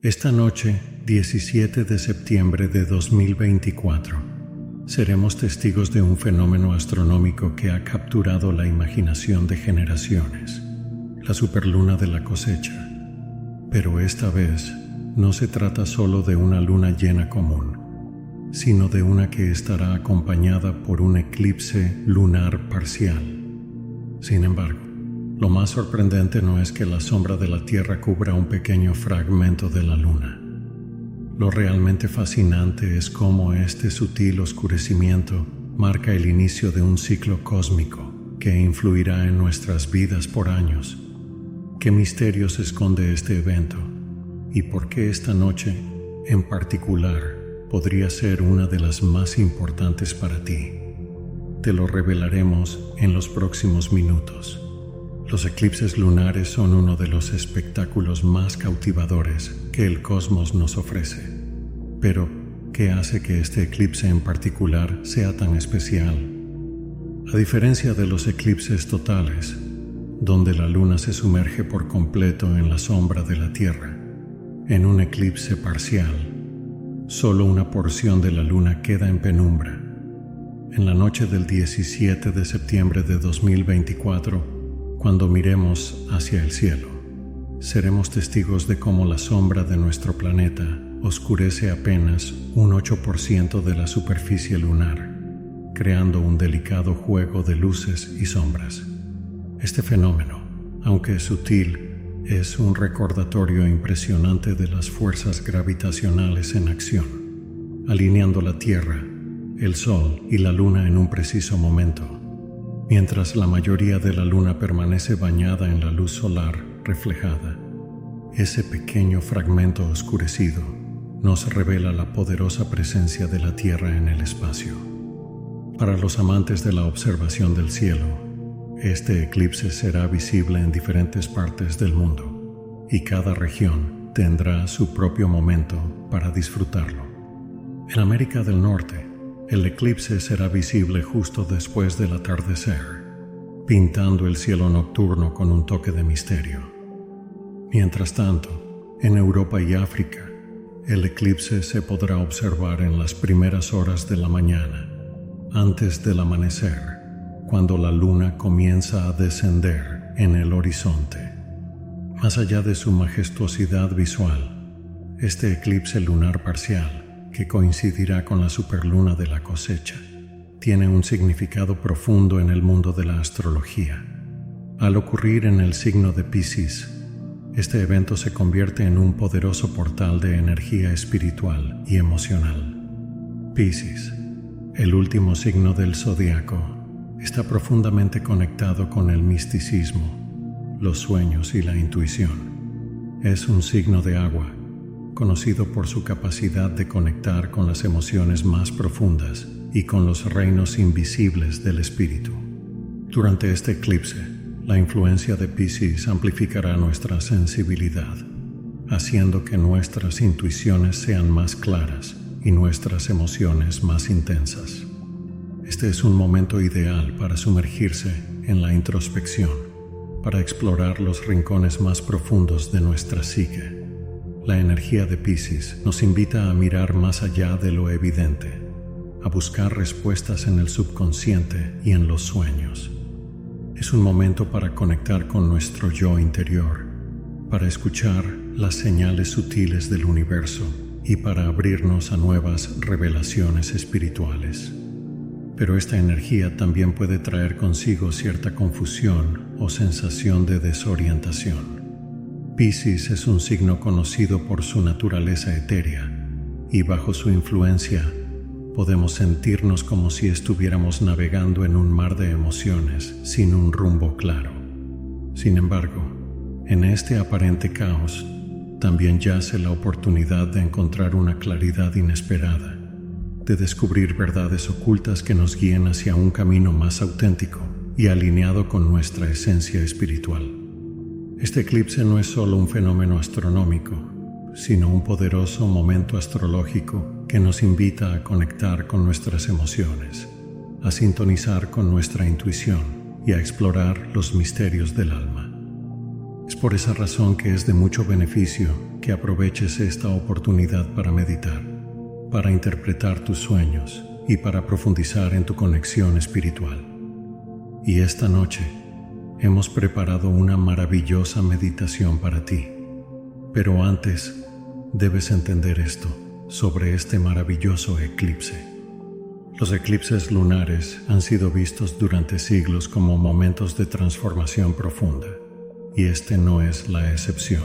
Esta noche, 17 de septiembre de 2024, seremos testigos de un fenómeno astronómico que ha capturado la imaginación de generaciones, la superluna de la cosecha. Pero esta vez no se trata solo de una luna llena común, sino de una que estará acompañada por un eclipse lunar parcial. Sin embargo, lo más sorprendente no es que la sombra de la Tierra cubra un pequeño fragmento de la Luna. Lo realmente fascinante es cómo este sutil oscurecimiento marca el inicio de un ciclo cósmico que influirá en nuestras vidas por años. ¿Qué misterios esconde este evento? ¿Y por qué esta noche, en particular, podría ser una de las más importantes para ti? Te lo revelaremos en los próximos minutos. Los eclipses lunares son uno de los espectáculos más cautivadores que el cosmos nos ofrece. Pero, ¿qué hace que este eclipse en particular sea tan especial? A diferencia de los eclipses totales, donde la luna se sumerge por completo en la sombra de la Tierra, en un eclipse parcial, solo una porción de la luna queda en penumbra. En la noche del 17 de septiembre de 2024, cuando miremos hacia el cielo, seremos testigos de cómo la sombra de nuestro planeta oscurece apenas un 8% de la superficie lunar, creando un delicado juego de luces y sombras. Este fenómeno, aunque sutil, es un recordatorio impresionante de las fuerzas gravitacionales en acción, alineando la Tierra, el Sol y la Luna en un preciso momento. Mientras la mayoría de la luna permanece bañada en la luz solar reflejada, ese pequeño fragmento oscurecido nos revela la poderosa presencia de la Tierra en el espacio. Para los amantes de la observación del cielo, este eclipse será visible en diferentes partes del mundo, y cada región tendrá su propio momento para disfrutarlo. En América del Norte, el eclipse será visible justo después del atardecer, pintando el cielo nocturno con un toque de misterio. Mientras tanto, en Europa y África, el eclipse se podrá observar en las primeras horas de la mañana, antes del amanecer, cuando la luna comienza a descender en el horizonte. Más allá de su majestuosidad visual, este eclipse lunar parcial, que coincidirá con la superluna de la cosecha, tiene un significado profundo en el mundo de la astrología. Al ocurrir en el signo de Piscis, este evento se convierte en un poderoso portal de energía espiritual y emocional. Piscis, el último signo del zodiaco, está profundamente conectado con el misticismo, los sueños y la intuición. Es un signo de agua, conocido por su capacidad de conectar con las emociones más profundas y con los reinos invisibles del espíritu. Durante este eclipse, la influencia de Piscis amplificará nuestra sensibilidad, haciendo que nuestras intuiciones sean más claras y nuestras emociones más intensas. Este es un momento ideal para sumergirse en la introspección, para explorar los rincones más profundos de nuestra psique. La energía de Piscis nos invita a mirar más allá de lo evidente, a buscar respuestas en el subconsciente y en los sueños. Es un momento para conectar con nuestro yo interior, para escuchar las señales sutiles del universo y para abrirnos a nuevas revelaciones espirituales. Pero esta energía también puede traer consigo cierta confusión o sensación de desorientación. Piscis es un signo conocido por su naturaleza etérea, y bajo su influencia podemos sentirnos como si estuviéramos navegando en un mar de emociones sin un rumbo claro. Sin embargo, en este aparente caos también yace la oportunidad de encontrar una claridad inesperada, de descubrir verdades ocultas que nos guíen hacia un camino más auténtico y alineado con nuestra esencia espiritual. Este eclipse no es solo un fenómeno astronómico, sino un poderoso momento astrológico que nos invita a conectar con nuestras emociones, a sintonizar con nuestra intuición y a explorar los misterios del alma. Es por esa razón que es de mucho beneficio que aproveches esta oportunidad para meditar, para interpretar tus sueños y para profundizar en tu conexión espiritual. Y esta noche hemos preparado una maravillosa meditación para ti. Pero antes, debes entender esto sobre este maravilloso eclipse. Los eclipses lunares han sido vistos durante siglos como momentos de transformación profunda, y este no es la excepción.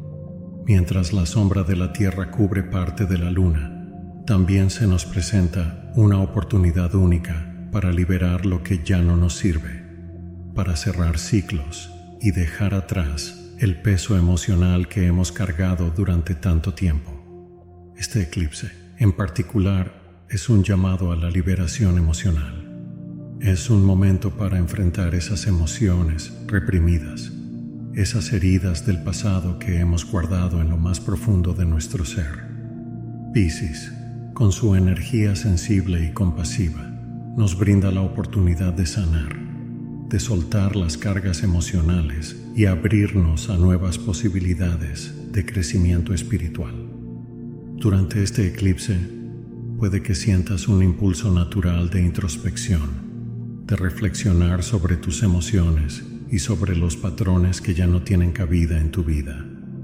Mientras la sombra de la Tierra cubre parte de la Luna, también se nos presenta una oportunidad única para liberar lo que ya no nos sirve, para cerrar ciclos y dejar atrás el peso emocional que hemos cargado durante tanto tiempo. Este eclipse, en particular, es un llamado a la liberación emocional. Es un momento para enfrentar esas emociones reprimidas, esas heridas del pasado que hemos guardado en lo más profundo de nuestro ser. Piscis, con su energía sensible y compasiva, nos brinda la oportunidad de sanar, de soltar las cargas emocionales y abrirnos a nuevas posibilidades de crecimiento espiritual. Durante este eclipse, puede que sientas un impulso natural de introspección, de reflexionar sobre tus emociones y sobre los patrones que ya no tienen cabida en tu vida.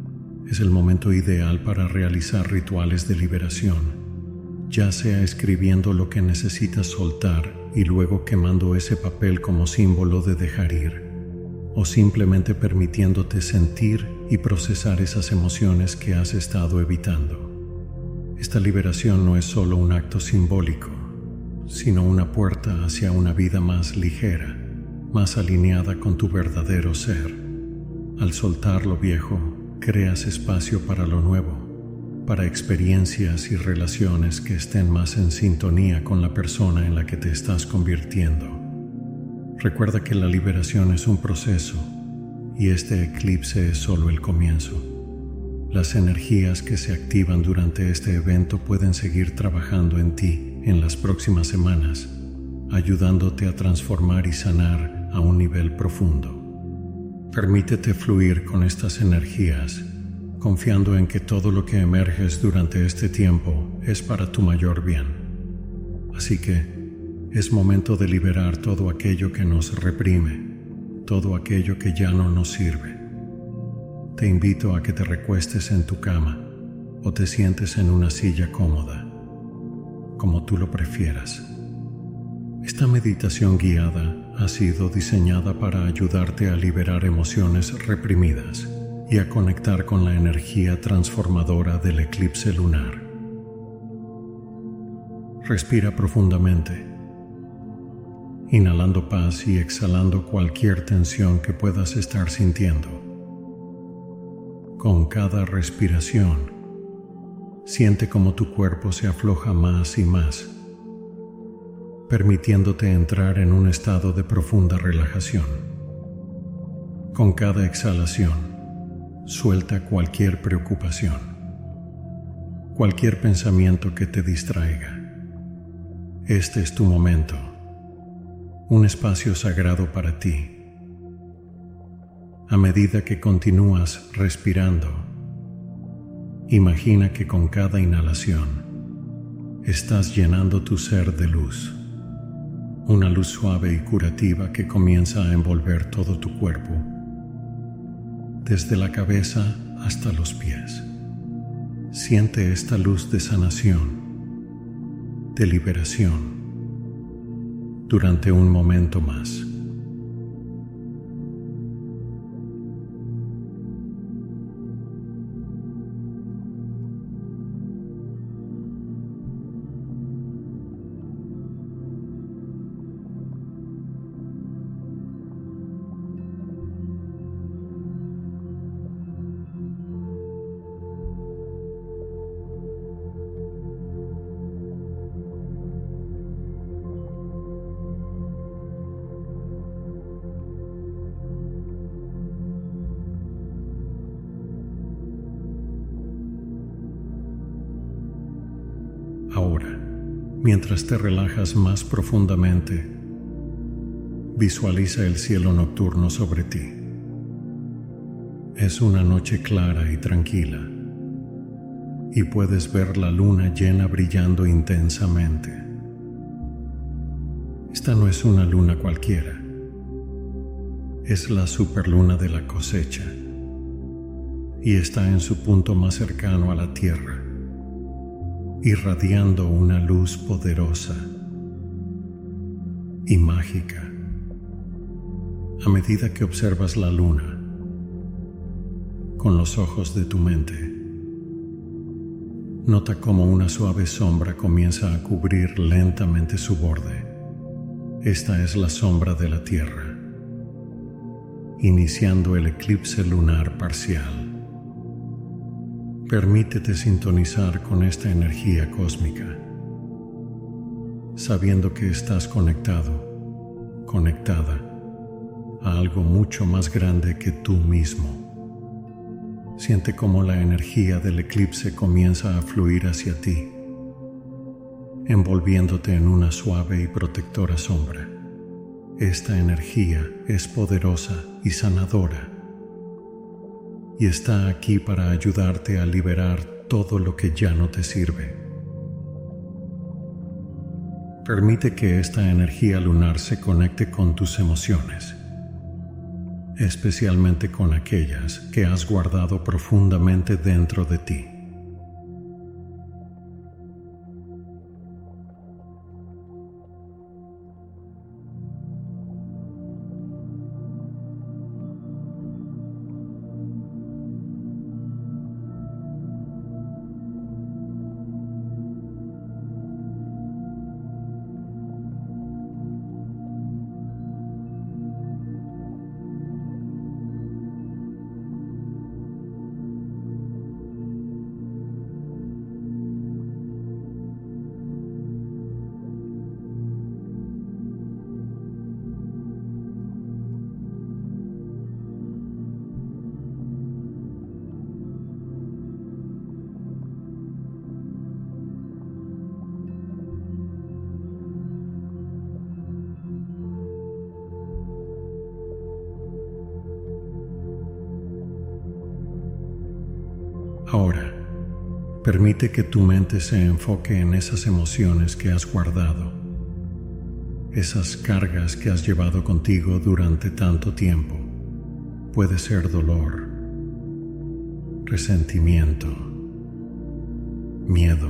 Es el momento ideal para realizar rituales de liberación, ya sea escribiendo lo que necesitas soltar y luego quemando ese papel como símbolo de dejar ir, o simplemente permitiéndote sentir y procesar esas emociones que has estado evitando. Esta liberación no es solo un acto simbólico, sino una puerta hacia una vida más ligera, más alineada con tu verdadero ser. Al soltar lo viejo, creas espacio para lo nuevo, para experiencias y relaciones que estén más en sintonía con la persona en la que te estás convirtiendo. Recuerda que la liberación es un proceso y este eclipse es solo el comienzo. Las energías que se activan durante este evento pueden seguir trabajando en ti en las próximas semanas, ayudándote a transformar y sanar a un nivel profundo. Permítete fluir con estas energías, confiando en que todo lo que emerges durante este tiempo es para tu mayor bien. Así que es momento de liberar todo aquello que nos reprime, todo aquello que ya no nos sirve. Te invito a que te recuestes en tu cama o te sientes en una silla cómoda, como tú lo prefieras. Esta meditación guiada ha sido diseñada para ayudarte a liberar emociones reprimidas y a conectar con la energía transformadora del eclipse lunar. Respira profundamente, inhalando paz y exhalando cualquier tensión que puedas estar sintiendo. Con cada respiración, siente cómo tu cuerpo se afloja más y más, permitiéndote entrar en un estado de profunda relajación. Con cada exhalación, suelta cualquier preocupación, cualquier pensamiento que te distraiga. Este es tu momento, un espacio sagrado para ti. A medida que continúas respirando, imagina que con cada inhalación estás llenando tu ser de luz, una luz suave y curativa que comienza a envolver todo tu cuerpo, desde la cabeza hasta los pies. Siente esta luz de sanación, de liberación, durante un momento más. Ahora, mientras te relajas más profundamente, visualiza el cielo nocturno sobre ti. Es una noche clara y tranquila, y puedes ver la luna llena brillando intensamente. Esta no es una luna cualquiera, es la superluna de la cosecha, y está en su punto más cercano a la Tierra, irradiando una luz poderosa y mágica. A medida que observas la luna con los ojos de tu mente, nota cómo una suave sombra comienza a cubrir lentamente su borde. Esta es la sombra de la Tierra, iniciando el eclipse lunar parcial. Permítete sintonizar con esta energía cósmica, sabiendo que estás conectado, conectada a algo mucho más grande que tú mismo. Siente cómo la energía del eclipse comienza a fluir hacia ti, envolviéndote en una suave y protectora sombra. Esta energía es poderosa y sanadora, y está aquí para ayudarte a liberar todo lo que ya no te sirve. Permite que esta energía lunar se conecte con tus emociones, especialmente con aquellas que has guardado profundamente dentro de ti. Ahora, permite que tu mente se enfoque en esas emociones que has guardado, esas cargas que has llevado contigo durante tanto tiempo. Puede ser dolor, resentimiento, miedo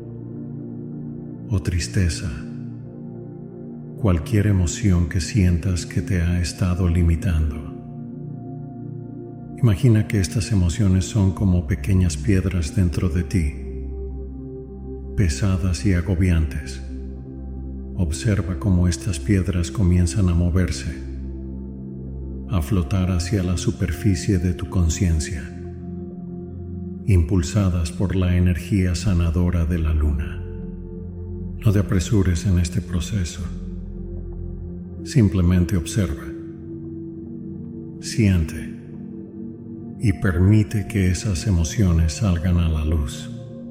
o tristeza. Cualquier emoción que sientas que te ha estado limitando. Imagina que estas emociones son como pequeñas piedras dentro de ti, pesadas y agobiantes. Observa cómo estas piedras comienzan a moverse, a flotar hacia la superficie de tu conciencia, impulsadas por la energía sanadora de la luna. No te apresures en este proceso. Simplemente observa, siente y permite que esas emociones salgan a la luz.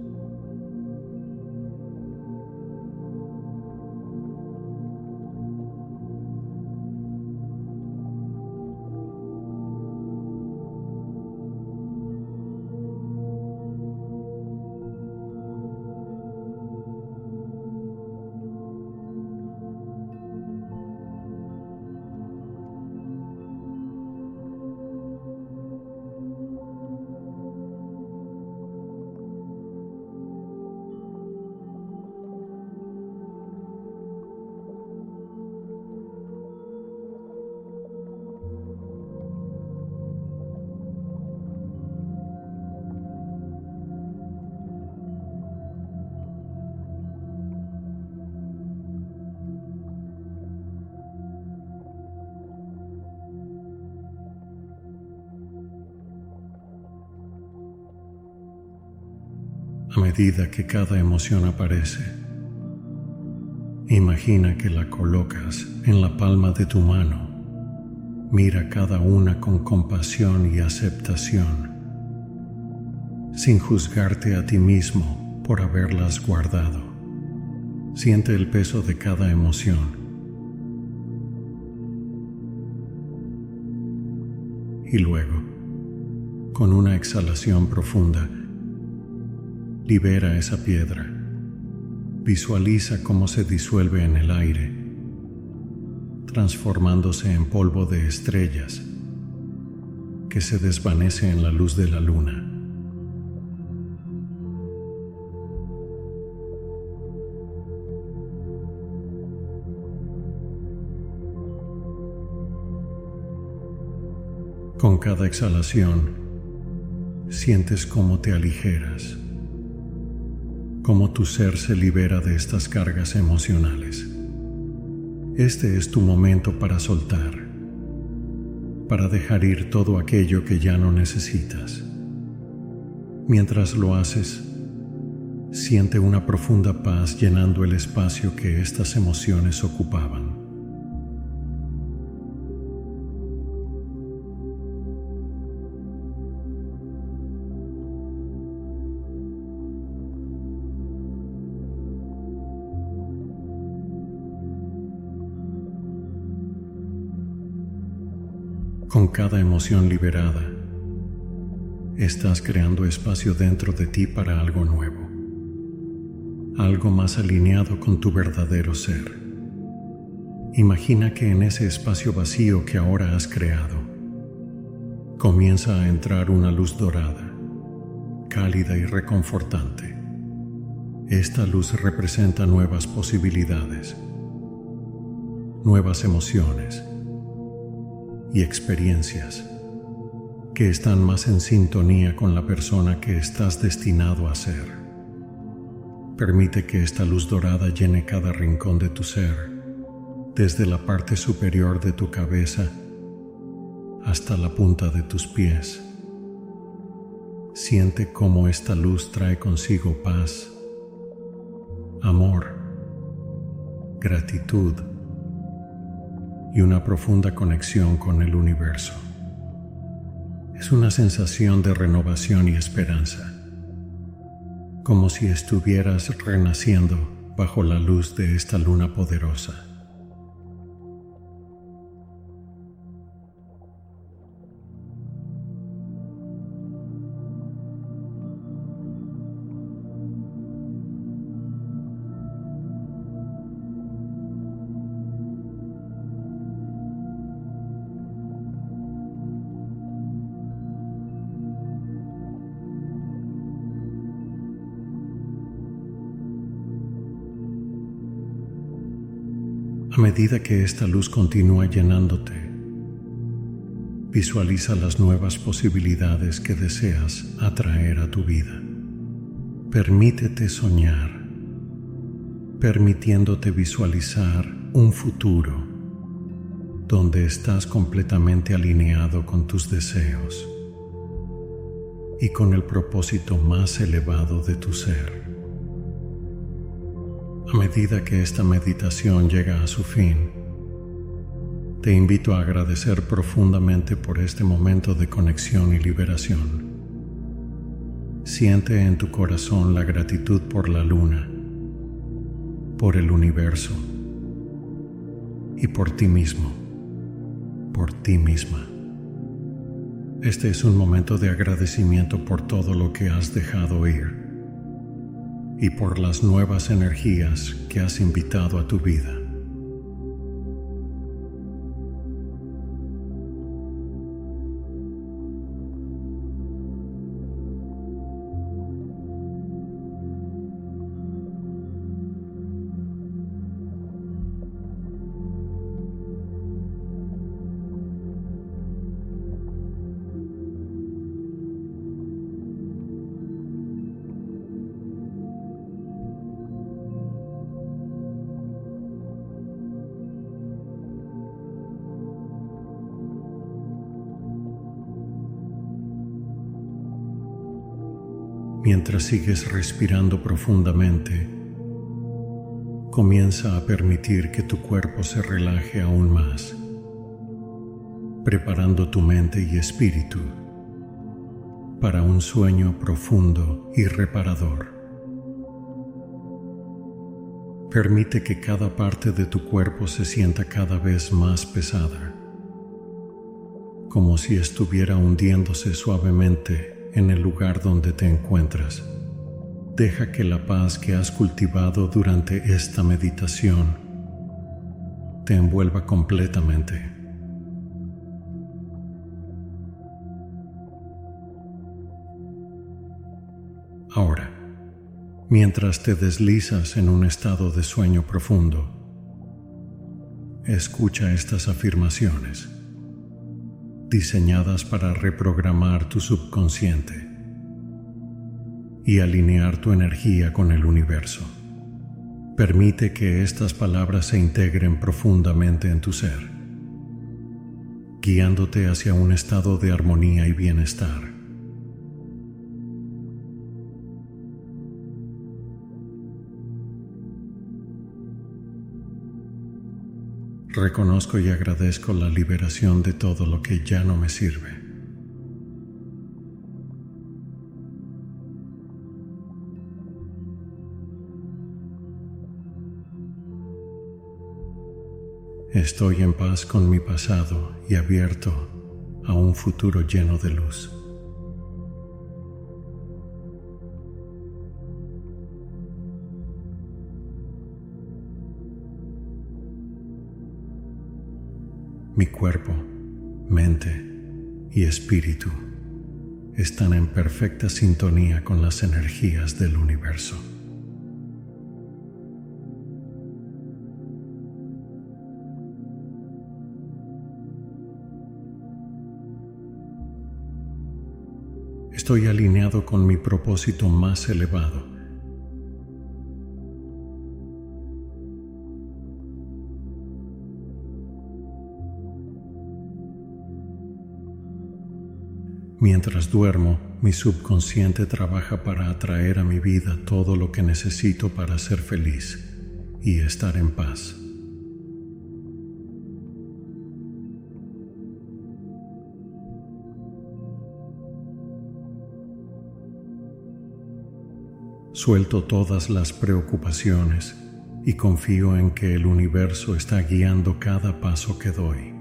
A medida que cada emoción aparece, imagina que la colocas en la palma de tu mano. Mira cada una con compasión y aceptación, sin juzgarte a ti mismo por haberlas guardado. Siente el peso de cada emoción y luego Con una exhalación profunda, libera esa piedra. Visualiza cómo se disuelve en el aire, transformándose en polvo de estrellas que se desvanece en la luz de la luna. Con cada exhalación, sientes cómo te aligeras, cómo tu ser se libera de estas cargas emocionales. Este es tu momento para soltar, para dejar ir todo aquello que ya no necesitas. Mientras lo haces, siente una profunda paz llenando el espacio que estas emociones ocupaban. Con cada emoción liberada, estás creando espacio dentro de ti para algo nuevo, algo más alineado con tu verdadero ser. Imagina que en ese espacio vacío que ahora has creado, comienza a entrar una luz dorada, cálida y reconfortante. Esta luz representa nuevas posibilidades, nuevas emociones y experiencias que están más en sintonía con la persona que estás destinado a ser. Permite que esta luz dorada llene cada rincón de tu ser, desde la parte superior de tu cabeza hasta la punta de tus pies. Siente cómo esta luz trae consigo paz, amor, gratitud y una profunda conexión con el universo. Es una sensación de renovación y esperanza, como si estuvieras renaciendo bajo la luz de esta luna poderosa. A medida que esta luz continúa llenándote, visualiza las nuevas posibilidades que deseas atraer a tu vida. Permítete soñar, permitiéndote visualizar un futuro donde estás completamente alineado con tus deseos y con el propósito más elevado de tu ser. A medida que esta meditación llega a su fin, te invito a agradecer profundamente por este momento de conexión y liberación. Siente en tu corazón la gratitud por la luna, por el universo y por ti mismo, por ti misma. Este es un momento de agradecimiento por todo lo que has dejado ir y por las nuevas energías que has invitado a tu vida. Mientras sigues respirando profundamente, comienza a permitir que tu cuerpo se relaje aún más, preparando tu mente y espíritu para un sueño profundo y reparador. Permite que cada parte de tu cuerpo se sienta cada vez más pesada, como si estuviera hundiéndose suavemente en el lugar donde te encuentras. Deja que la paz que has cultivado durante esta meditación te envuelva completamente. Ahora, mientras te deslizas en un estado de sueño profundo, escucha estas afirmaciones, diseñadas para reprogramar tu subconsciente y alinear tu energía con el universo. Permite que estas palabras se integren profundamente en tu ser, guiándote hacia un estado de armonía y bienestar. Reconozco y agradezco la liberación de todo lo que ya no me sirve. Estoy en paz con mi pasado y abierto a un futuro lleno de luz. Mi cuerpo, mente y espíritu están en perfecta sintonía con las energías del universo. Estoy alineado con mi propósito más elevado. Mientras duermo, mi subconsciente trabaja para atraer a mi vida todo lo que necesito para ser feliz y estar en paz. Suelto todas las preocupaciones y confío en que el universo está guiando cada paso que doy.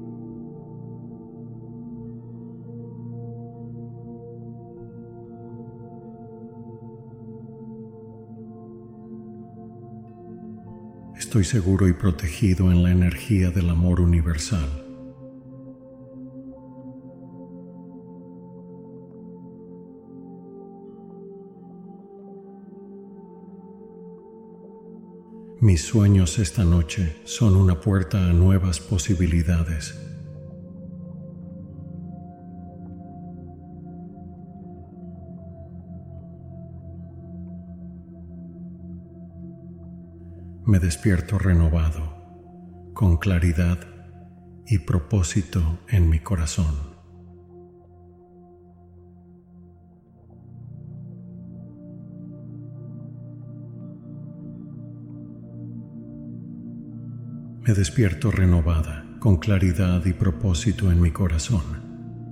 Estoy seguro y protegido en la energía del amor universal. Mis sueños esta noche son una puerta a nuevas posibilidades. Me despierto renovado, con claridad y propósito en mi corazón. Me despierto renovada, con claridad y propósito en mi corazón.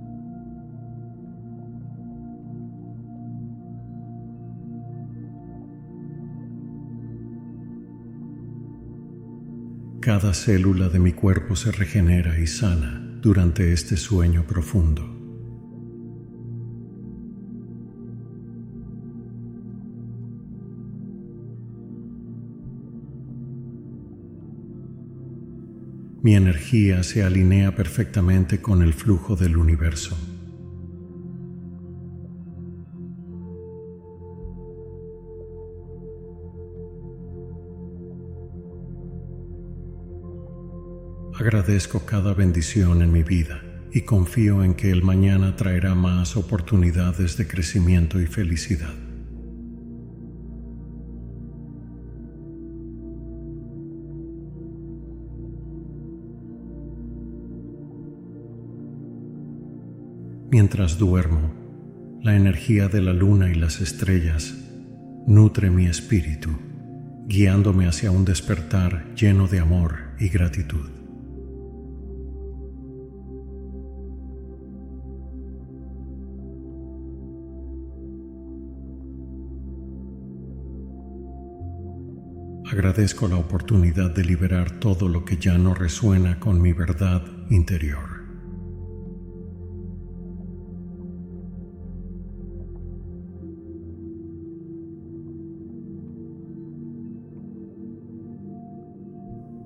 Cada célula de mi cuerpo se regenera y sana durante este sueño profundo. Mi energía se alinea perfectamente con el flujo del universo. Agradezco cada bendición en mi vida y confío en que el mañana traerá más oportunidades de crecimiento y felicidad. Mientras duermo, la energía de la luna y las estrellas nutre mi espíritu, guiándome hacia un despertar lleno de amor y gratitud. Agradezco la oportunidad de liberar todo lo que ya no resuena con mi verdad interior.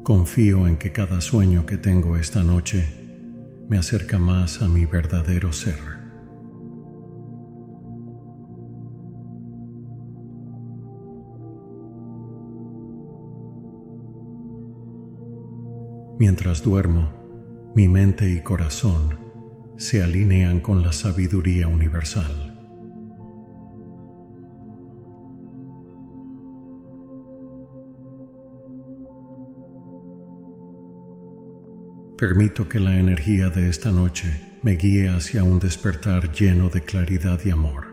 Confío en que cada sueño que tengo esta noche me acerca más a mi verdadero ser. Mientras duermo, mi mente y corazón se alinean con la sabiduría universal. Permito que la energía de esta noche me guíe hacia un despertar lleno de claridad y amor.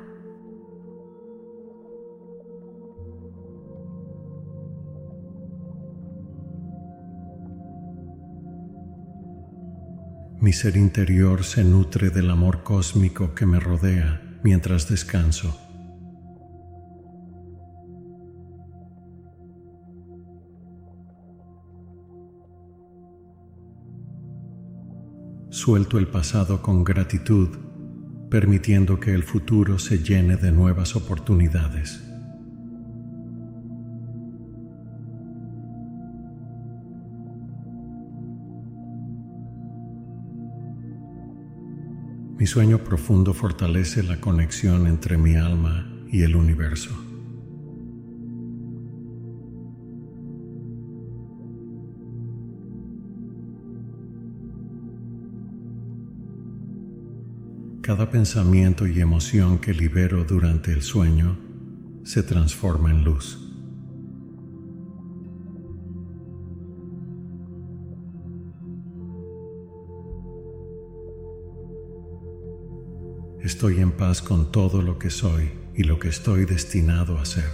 Mi ser interior se nutre del amor cósmico que me rodea mientras descanso. Suelto el pasado con gratitud, permitiendo que el futuro se llene de nuevas oportunidades. Mi sueño profundo fortalece la conexión entre mi alma y el universo. Cada pensamiento y emoción que libero durante el sueño se transforma en luz. Estoy en paz con todo lo que soy y lo que estoy destinado a ser.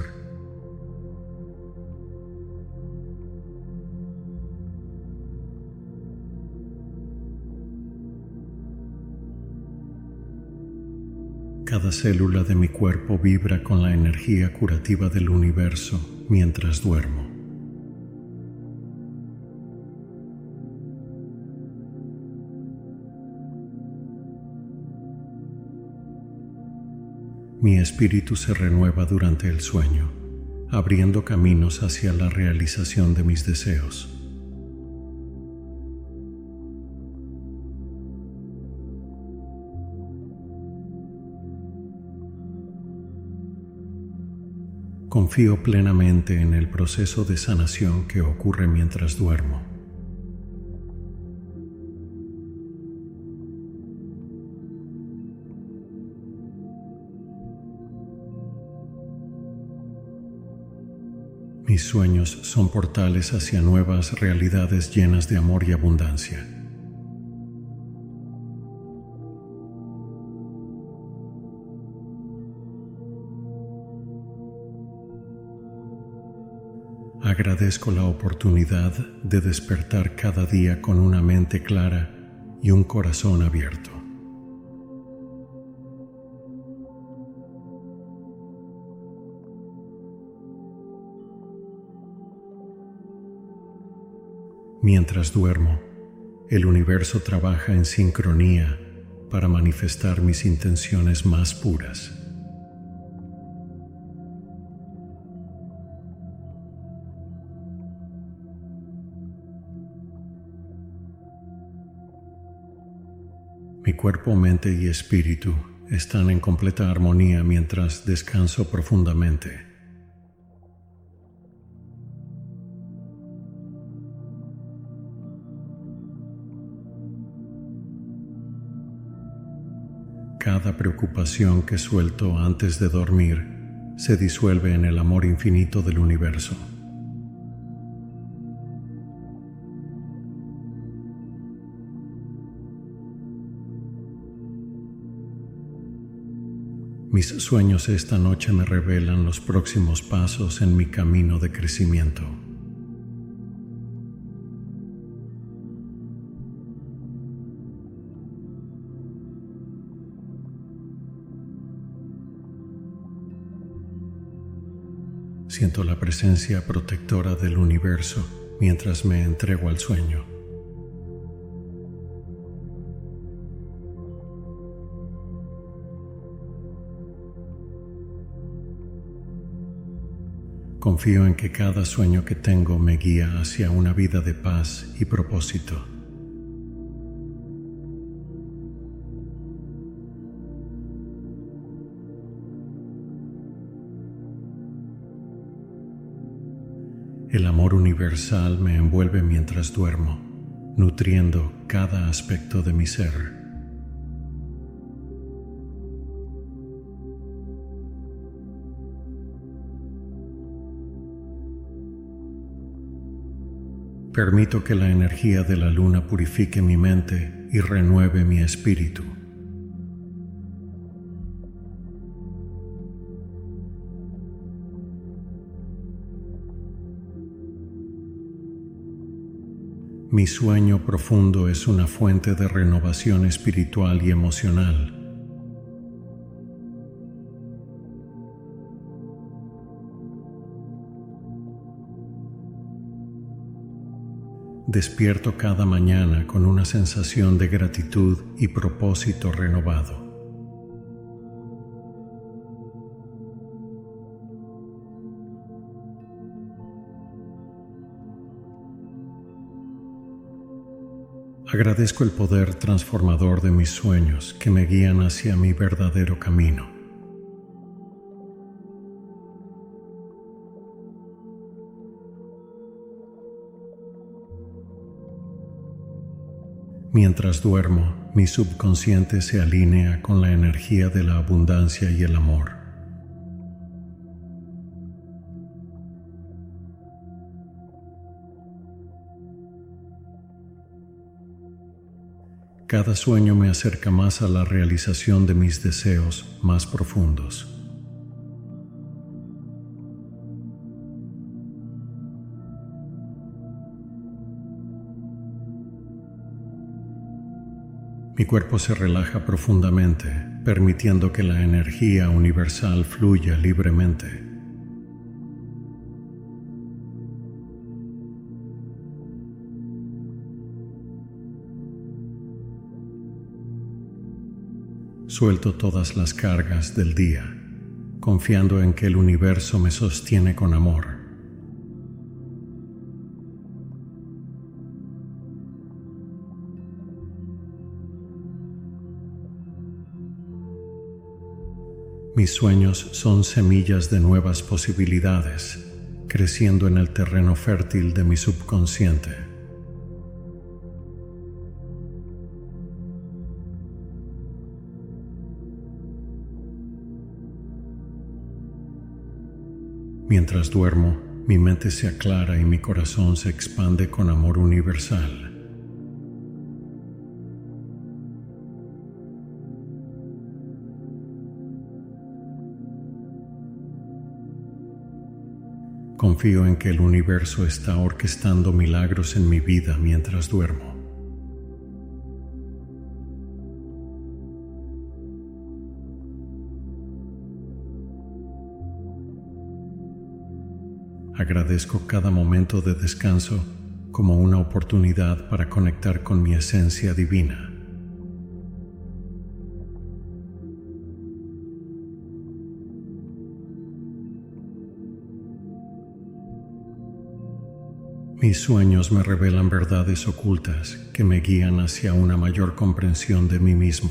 Cada célula de mi cuerpo vibra con la energía curativa del universo mientras duermo. Mi espíritu se renueva durante el sueño, abriendo caminos hacia la realización de mis deseos. Confío plenamente en el proceso de sanación que ocurre mientras duermo. Mis sueños son portales hacia nuevas realidades llenas de amor y abundancia. Agradezco la oportunidad de despertar cada día con una mente clara y un corazón abierto. Mientras duermo, el universo trabaja en sincronía para manifestar mis intenciones más puras. Mi cuerpo, mente y espíritu están en completa armonía mientras descanso profundamente. Cada preocupación que suelto antes de dormir se disuelve en el amor infinito del universo. Mis sueños esta noche me revelan los próximos pasos en mi camino de crecimiento. Siento la presencia protectora del universo mientras me entrego al sueño. Confío en que cada sueño que tengo me guía hacia una vida de paz y propósito. El amor universal me envuelve mientras duermo, nutriendo cada aspecto de mi ser. Permito que la energía de la luna purifique mi mente y renueve mi espíritu. Mi sueño profundo es una fuente de renovación espiritual y emocional. Despierto cada mañana con una sensación de gratitud y propósito renovado. Agradezco el poder transformador de mis sueños que me guían hacia mi verdadero camino. Mientras duermo, mi subconsciente se alinea con la energía de la abundancia y el amor. Cada sueño me acerca más a la realización de mis deseos más profundos. Mi cuerpo se relaja profundamente, permitiendo que la energía universal fluya libremente. Suelto todas las cargas del día, confiando en que el universo me sostiene con amor. Mis sueños son semillas de nuevas posibilidades, creciendo en el terreno fértil de mi subconsciente. Mientras duermo, mi mente se aclara y mi corazón se expande con amor universal. Confío en que el universo está orquestando milagros en mi vida mientras duermo. Agradezco cada momento de descanso como una oportunidad para conectar con mi esencia divina. Mis sueños me revelan verdades ocultas que me guían hacia una mayor comprensión de mí mismo.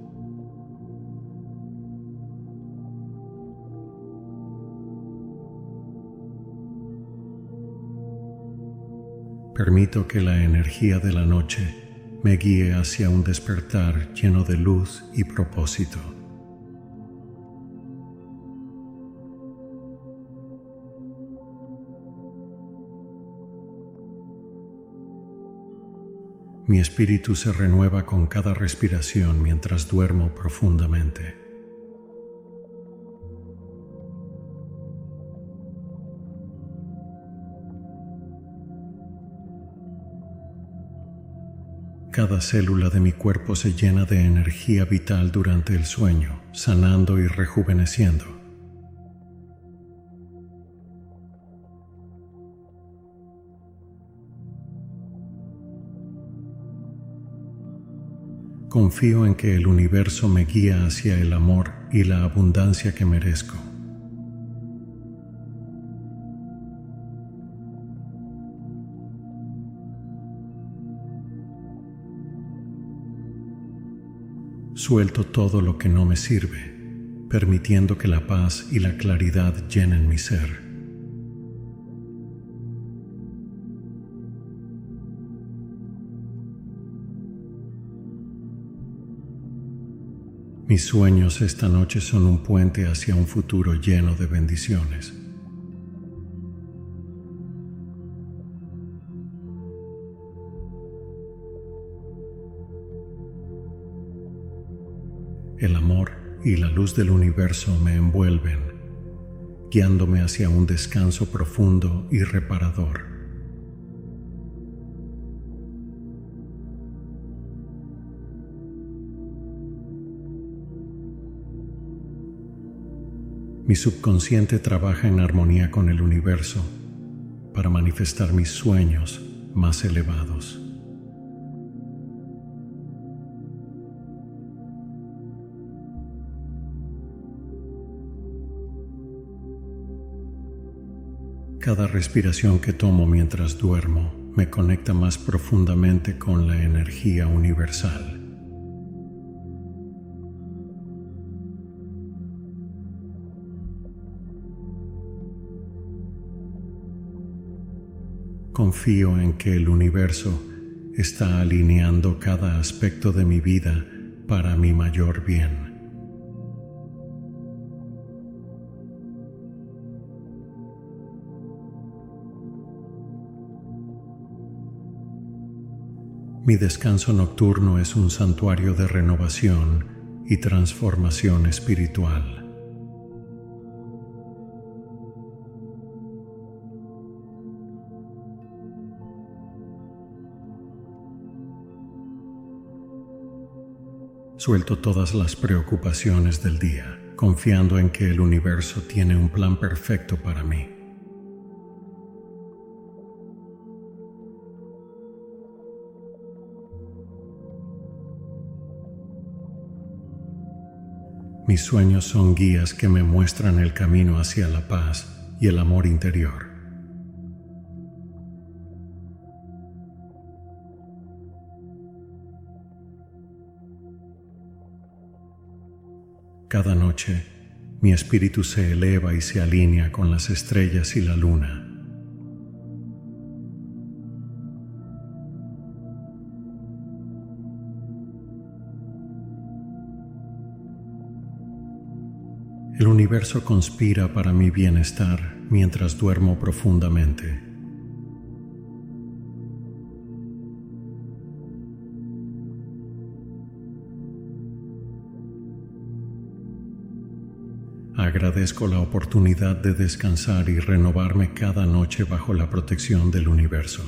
Permito que la energía de la noche me guíe hacia un despertar lleno de luz y propósito. Mi espíritu se renueva con cada respiración mientras duermo profundamente. Cada célula de mi cuerpo se llena de energía vital durante el sueño, sanando y rejuveneciendo. Confío en que el universo me guía hacia el amor y la abundancia que merezco. Suelto todo lo que no me sirve, permitiendo que la paz y la claridad llenen mi ser. Mis sueños esta noche son un puente hacia un futuro lleno de bendiciones. El amor y la luz del universo me envuelven, guiándome hacia un descanso profundo y reparador. Mi subconsciente trabaja en armonía con el universo para manifestar mis sueños más elevados. Cada respiración que tomo mientras duermo me conecta más profundamente con la energía universal. Confío en que el universo está alineando cada aspecto de mi vida para mi mayor bien. Mi descanso nocturno es un santuario de renovación y transformación espiritual. Suelto todas las preocupaciones del día, confiando en que el universo tiene un plan perfecto para mí. Mis sueños son guías que me muestran el camino hacia la paz y el amor interior. Cada noche, mi espíritu se eleva y se alinea con las estrellas y la luna. El universo conspira para mi bienestar mientras duermo profundamente. Agradezco la oportunidad de descansar y renovarme cada noche bajo la protección del universo.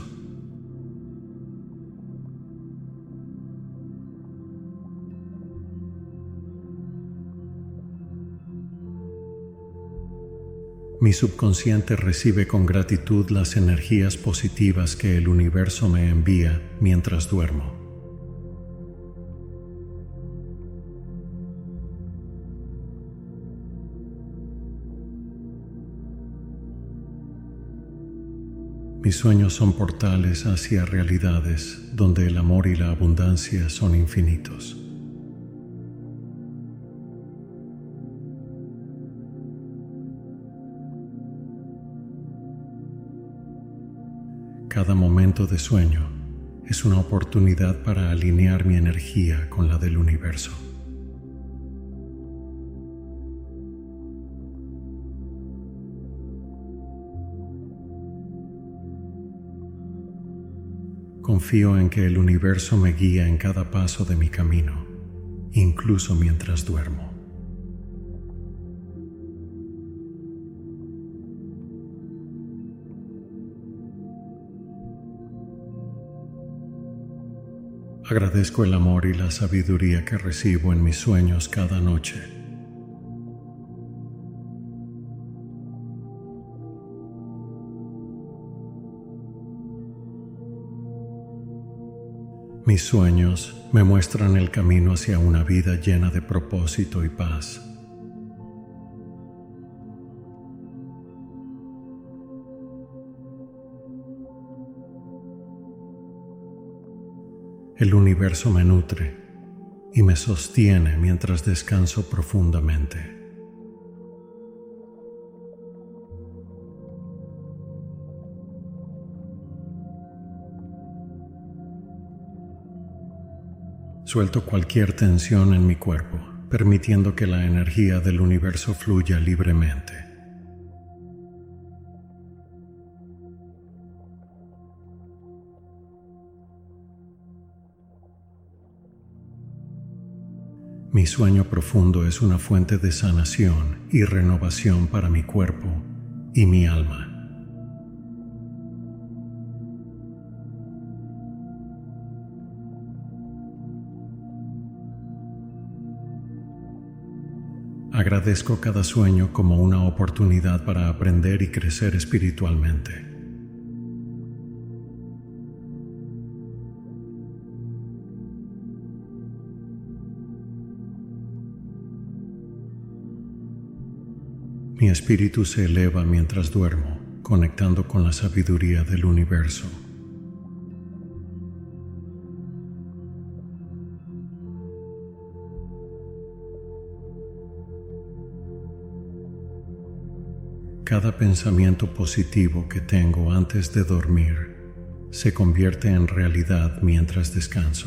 Mi subconsciente recibe con gratitud las energías positivas que el universo me envía mientras duermo. Mis sueños son portales hacia realidades donde el amor y la abundancia son infinitos. Cada momento de sueño es una oportunidad para alinear mi energía con la del universo. Confío en que el universo me guía en cada paso de mi camino, incluso mientras duermo. Agradezco el amor y la sabiduría que recibo en mis sueños cada noche. Mis sueños me muestran el camino hacia una vida llena de propósito y paz. El universo me nutre y me sostiene mientras descanso profundamente. Suelto cualquier tensión en mi cuerpo, permitiendo que la energía del universo fluya libremente. Mi sueño profundo es una fuente de sanación y renovación para mi cuerpo y mi alma. Agradezco cada sueño como una oportunidad para aprender y crecer espiritualmente. Mi espíritu se eleva mientras duermo, conectando con la sabiduría del universo. Cada pensamiento positivo que tengo antes de dormir se convierte en realidad mientras descanso.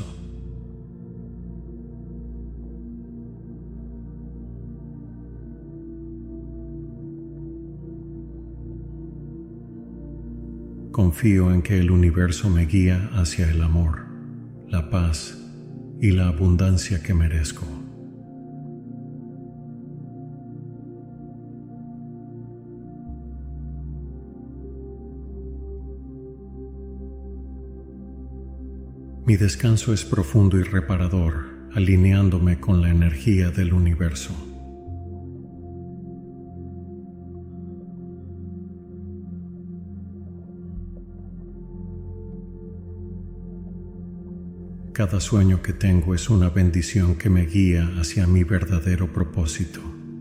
Confío en que el universo me guía hacia el amor, la paz y la abundancia que merezco. Mi descanso es profundo y reparador, alineándome con la energía del universo. Cada sueño que tengo es una bendición que me guía hacia mi verdadero propósito.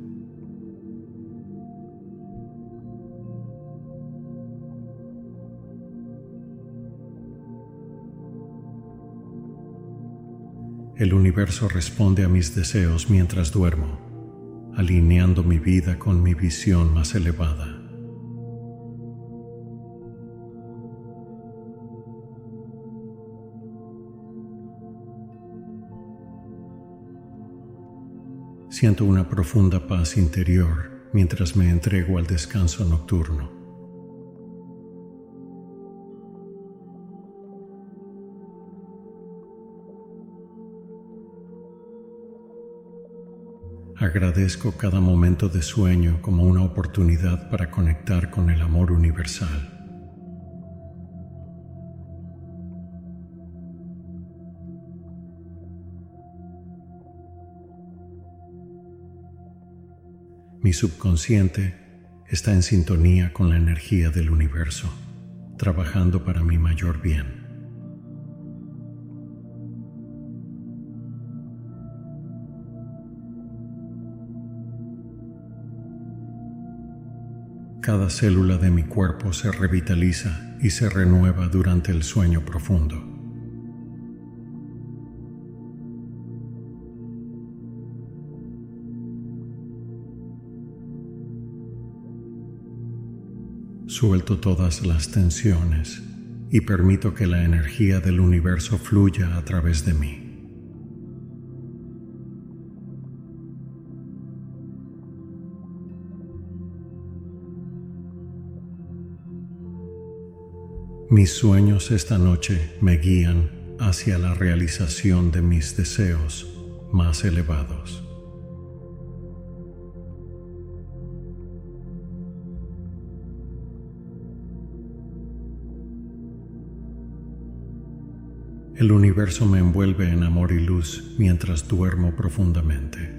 El universo responde a mis deseos mientras duermo, alineando mi vida con mi visión más elevada. Siento una profunda paz interior mientras me entrego al descanso nocturno. Agradezco cada momento de sueño como una oportunidad para conectar con el amor universal. Mi subconsciente está en sintonía con la energía del universo, trabajando para mi mayor bien. Cada célula de mi cuerpo se revitaliza y se renueva durante el sueño profundo. Suelto todas las tensiones y permito que la energía del universo fluya a través de mí. Mis sueños esta noche me guían hacia la realización de mis deseos más elevados. El universo me envuelve en amor y luz mientras duermo profundamente.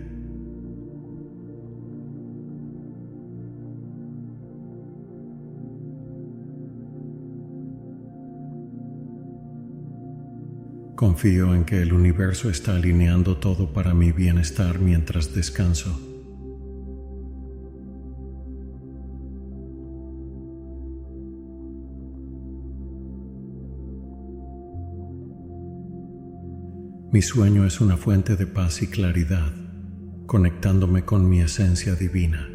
Confío en que el universo está alineando todo para mi bienestar mientras descanso. Mi sueño es una fuente de paz y claridad, conectándome con mi esencia divina.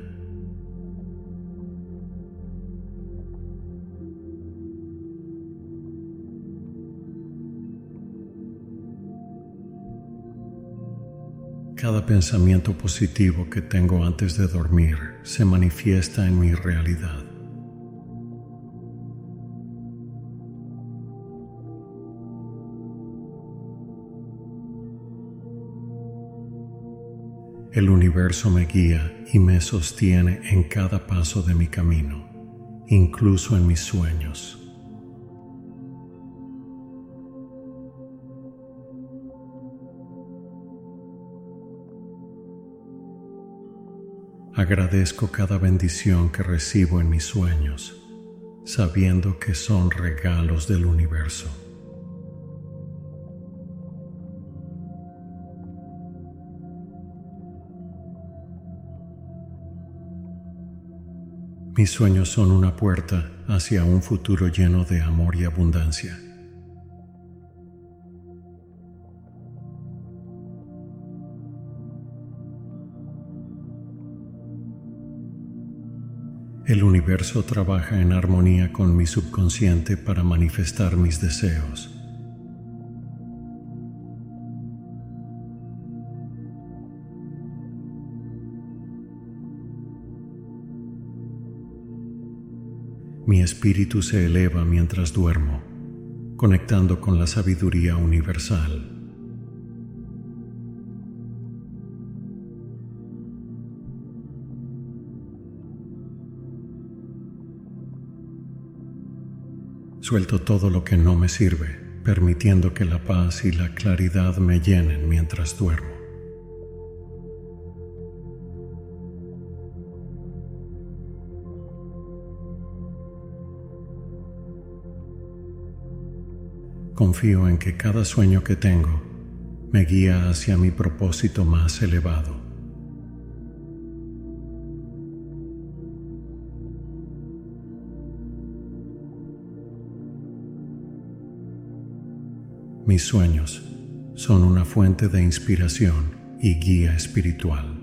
Cada pensamiento positivo que tengo antes de dormir se manifiesta en mi realidad. El universo me guía y me sostiene en cada paso de mi camino, incluso en mis sueños. Agradezco cada bendición que recibo en mis sueños, sabiendo que son regalos del universo. Mis sueños son una puerta hacia un futuro lleno de amor y abundancia. El universo trabaja en armonía con mi subconsciente para manifestar mis deseos. Mi espíritu se eleva mientras duermo, conectando con la sabiduría universal. Suelto todo lo que no me sirve, permitiendo que la paz y la claridad me llenen mientras duermo. Confío en que cada sueño que tengo me guía hacia mi propósito más elevado. Mis sueños son una fuente de inspiración y guía espiritual.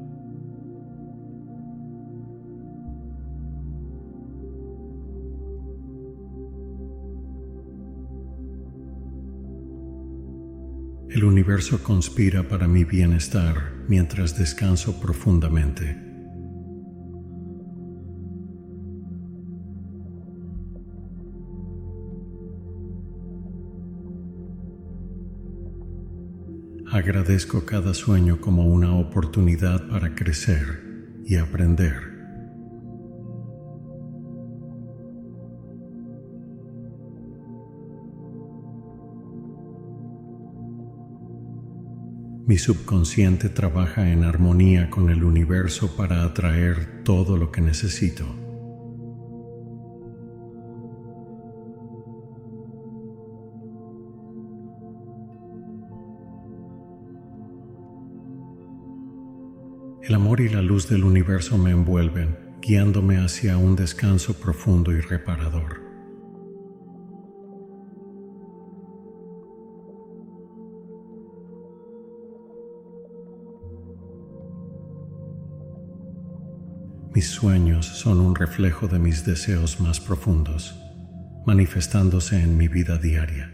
El universo conspira para mi bienestar mientras descanso profundamente. Agradezco cada sueño como una oportunidad para crecer y aprender. Mi subconsciente trabaja en armonía con el universo para atraer todo lo que necesito. El amor y la luz del universo me envuelven, guiándome hacia un descanso profundo y reparador. Mis sueños son un reflejo de mis deseos más profundos, manifestándose en mi vida diaria.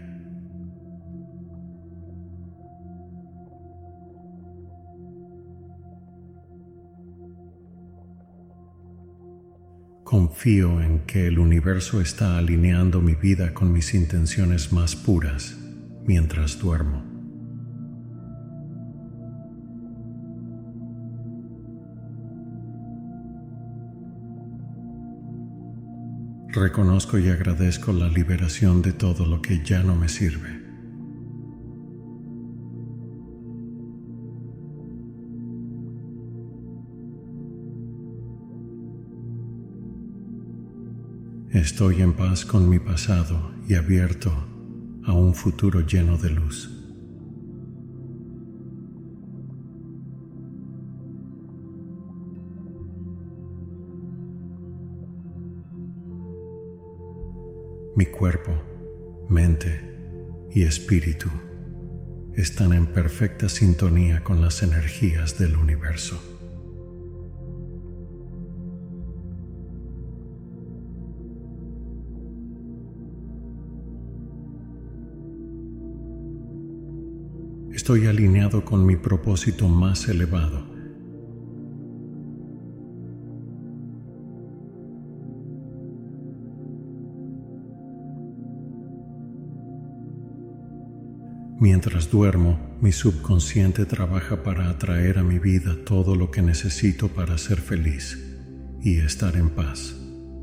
Confío en que el universo está alineando mi vida con mis intenciones más puras mientras duermo. Reconozco y agradezco la liberación de todo lo que ya no me sirve. Estoy en paz con mi pasado y abierto a un futuro lleno de luz. Mi cuerpo, mente y espíritu están en perfecta sintonía con las energías del universo. Estoy alineado con mi propósito más elevado. Mientras duermo, mi subconsciente trabaja para atraer a mi vida todo lo que necesito para ser feliz y estar en paz.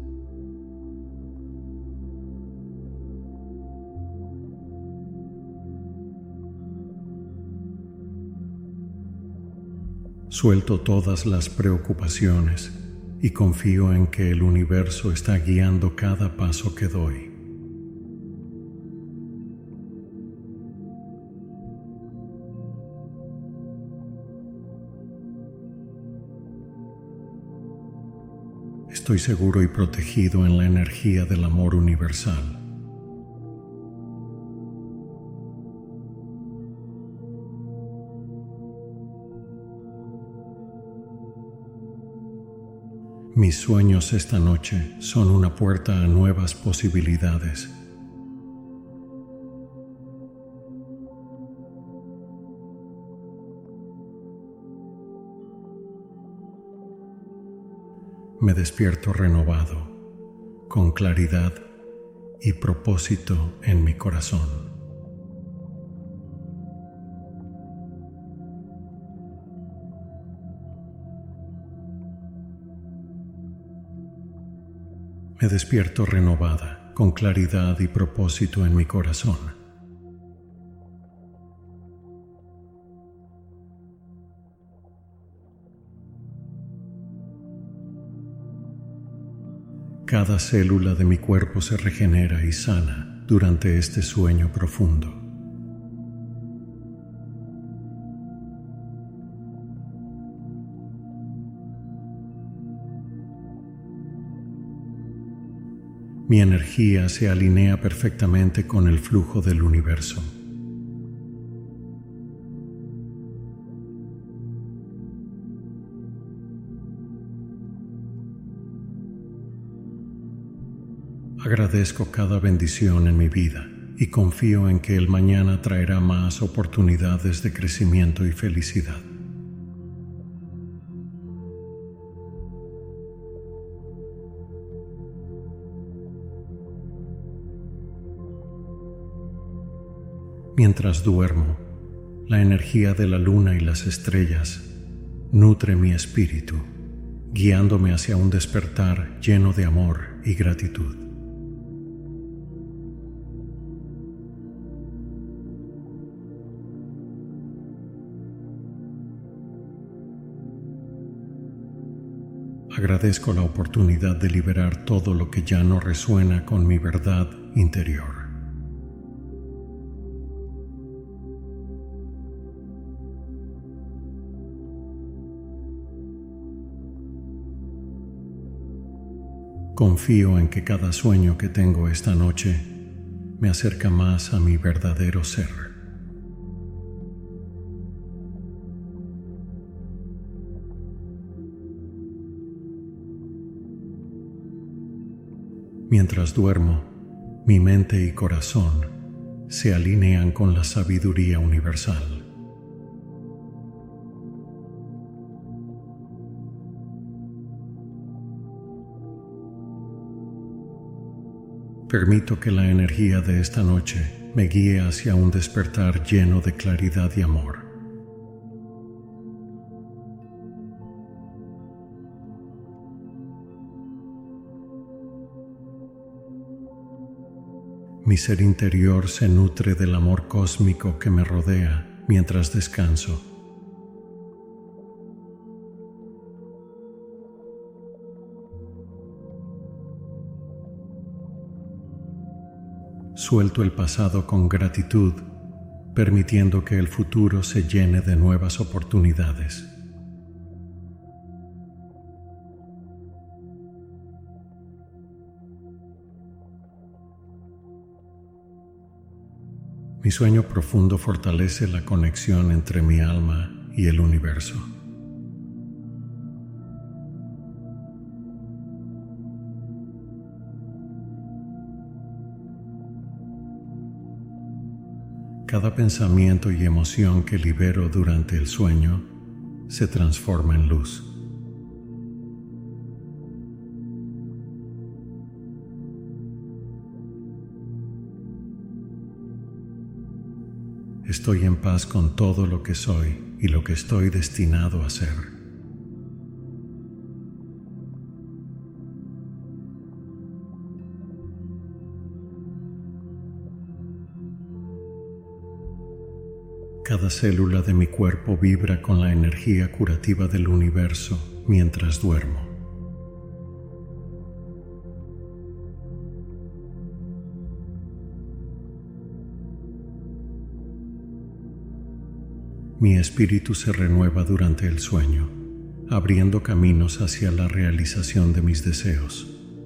Suelto todas las preocupaciones y confío en que el universo está guiando cada paso que doy. Estoy seguro y protegido en la energía del amor universal. Mis sueños esta noche son una puerta a nuevas posibilidades. Me despierto renovado, con claridad y propósito en mi corazón. Me despierto renovada, con claridad y propósito en mi corazón. Cada célula de mi cuerpo se regenera y sana durante este sueño profundo. Mi energía se alinea perfectamente con el flujo del universo. Agradezco cada bendición en mi vida y confío en que el mañana traerá más oportunidades de crecimiento y felicidad. Mientras duermo, la energía de la luna y las estrellas nutre mi espíritu, guiándome hacia un despertar lleno de amor y gratitud. Agradezco la oportunidad de liberar todo lo que ya no resuena con mi verdad interior. Confío en que cada sueño que tengo esta noche me acerca más a mi verdadero ser. Mientras duermo, mi mente y corazón se alinean con la sabiduría universal. Permito que la energía de esta noche me guíe hacia un despertar lleno de claridad y amor. Mi ser interior se nutre del amor cósmico que me rodea mientras descanso. Suelto el pasado con gratitud, permitiendo que el futuro se llene de nuevas oportunidades. Mi sueño profundo fortalece la conexión entre mi alma y el universo. Cada pensamiento y emoción que libero durante el sueño se transforma en luz. Estoy en paz con todo lo que soy y lo que estoy destinado a ser. Cada célula de mi cuerpo vibra con la energía curativa del universo mientras duermo. Mi espíritu se renueva durante el sueño, abriendo caminos hacia la realización de mis deseos.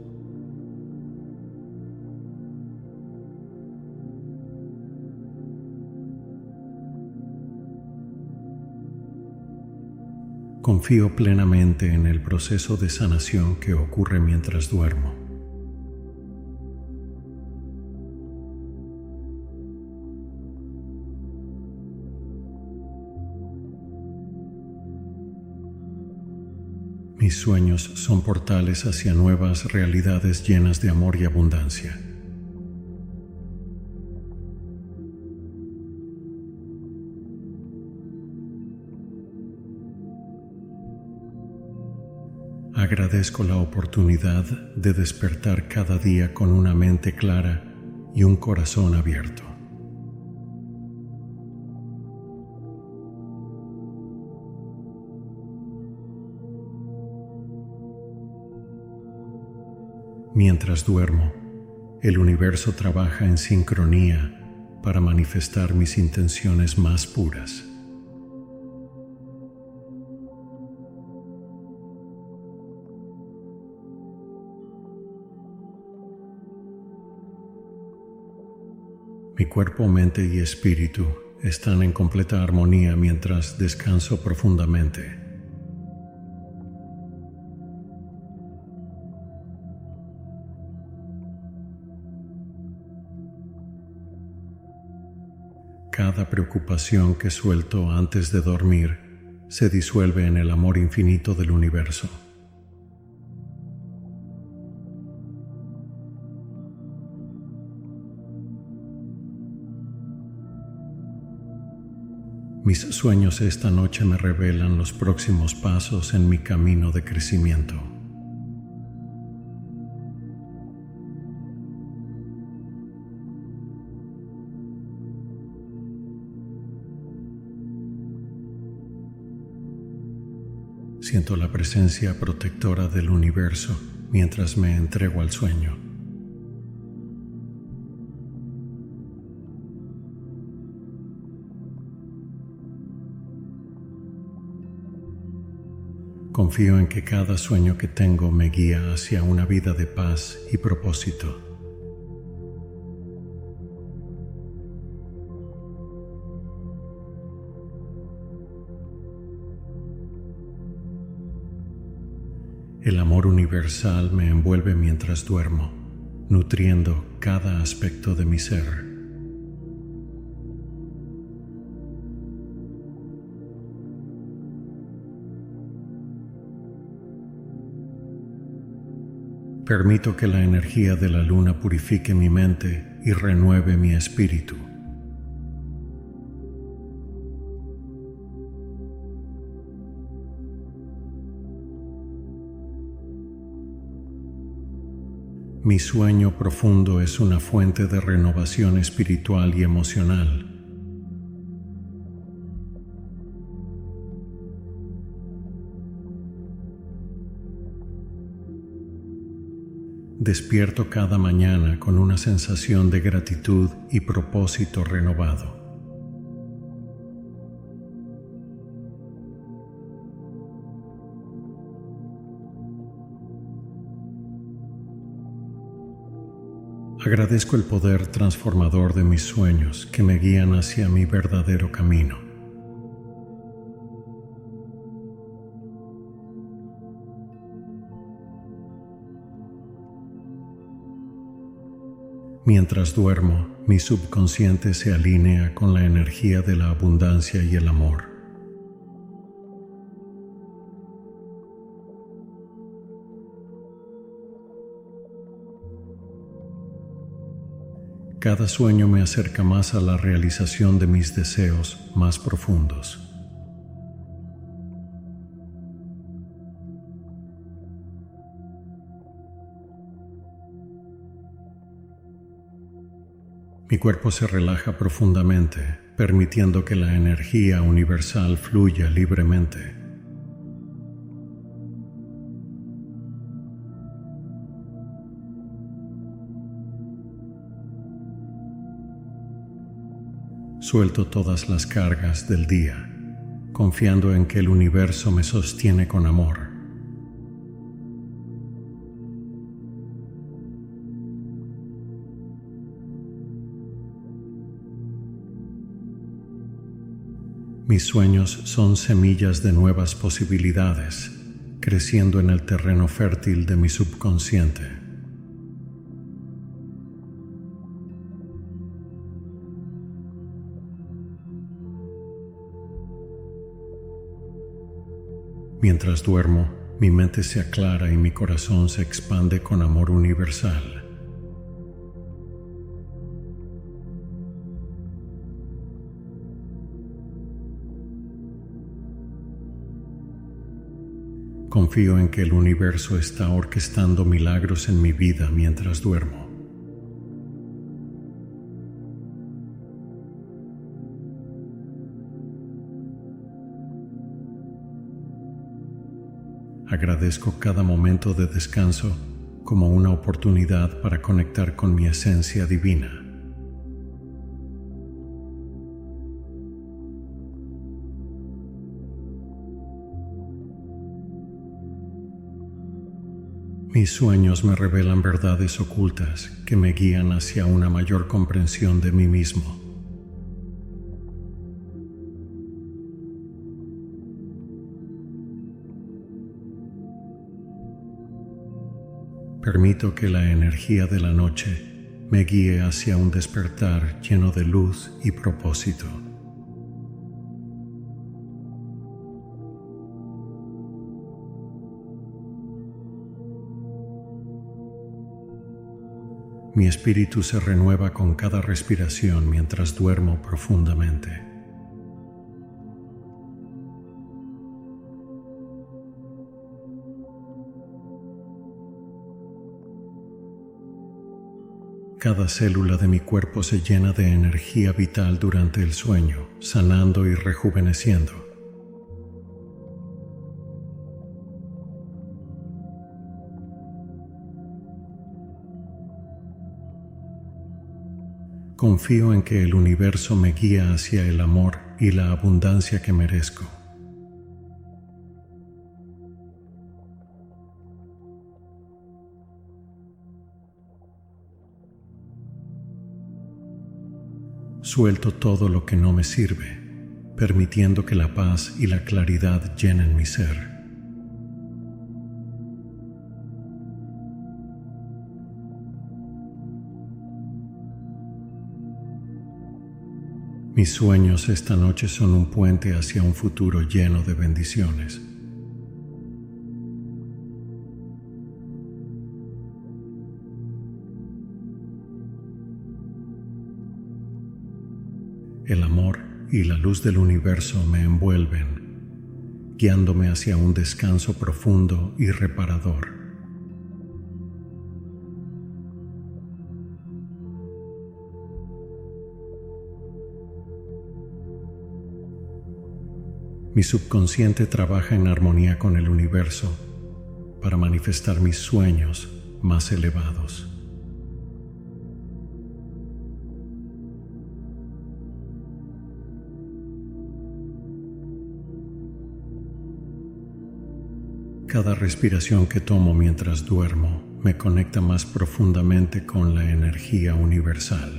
Confío plenamente en el proceso de sanación que ocurre mientras duermo. Mis sueños son portales hacia nuevas realidades llenas de amor y abundancia. Agradezco la oportunidad de despertar cada día con una mente clara y un corazón abierto. Mientras duermo, el universo trabaja en sincronía para manifestar mis intenciones más puras. Mi cuerpo, mente y espíritu están en completa armonía mientras descanso profundamente. Cada preocupación que suelto antes de dormir se disuelve en el amor infinito del universo. Mis sueños esta noche me revelan los próximos pasos en mi camino de crecimiento. Siento la presencia protectora del universo mientras me entrego al sueño. Confío en que cada sueño que tengo me guía hacia una vida de paz y propósito. El amor universal me envuelve mientras duermo, nutriendo cada aspecto de mi ser. Permito que la energía de la luna purifique mi mente y renueve mi espíritu. Mi sueño profundo es una fuente de renovación espiritual y emocional. Despierto cada mañana con una sensación de gratitud y propósito renovado. Agradezco el poder transformador de mis sueños que me guían hacia mi verdadero camino. Mientras duermo, mi subconsciente se alinea con la energía de la abundancia y el amor. Cada sueño me acerca más a la realización de mis deseos más profundos. Mi cuerpo se relaja profundamente, permitiendo que la energía universal fluya libremente. Suelto todas las cargas del día, confiando en que el universo me sostiene con amor. Mis sueños son semillas de nuevas posibilidades, creciendo en el terreno fértil de mi subconsciente. Mientras duermo, mi mente se aclara y mi corazón se expande con amor universal. Confío en que el universo está orquestando milagros en mi vida mientras duermo. Agradezco cada momento de descanso como una oportunidad para conectar con mi esencia divina. Mis sueños me revelan verdades ocultas que me guían hacia una mayor comprensión de mí mismo. Permito que la energía de la noche me guíe hacia un despertar lleno de luz y propósito. Mi espíritu se renueva con cada respiración mientras duermo profundamente. Cada célula de mi cuerpo se llena de energía vital durante el sueño, sanando y rejuveneciendo. Confío en que el universo me guía hacia el amor y la abundancia que merezco. Suelto todo lo que no me sirve, permitiendo que la paz y la claridad llenen mi ser. Mis sueños esta noche son un puente hacia un futuro lleno de bendiciones. El amor y la luz del universo me envuelven, guiándome hacia un descanso profundo y reparador. Mi subconsciente trabaja en armonía con el universo para manifestar mis sueños más elevados. Cada respiración que tomo mientras duermo me conecta más profundamente con la energía universal.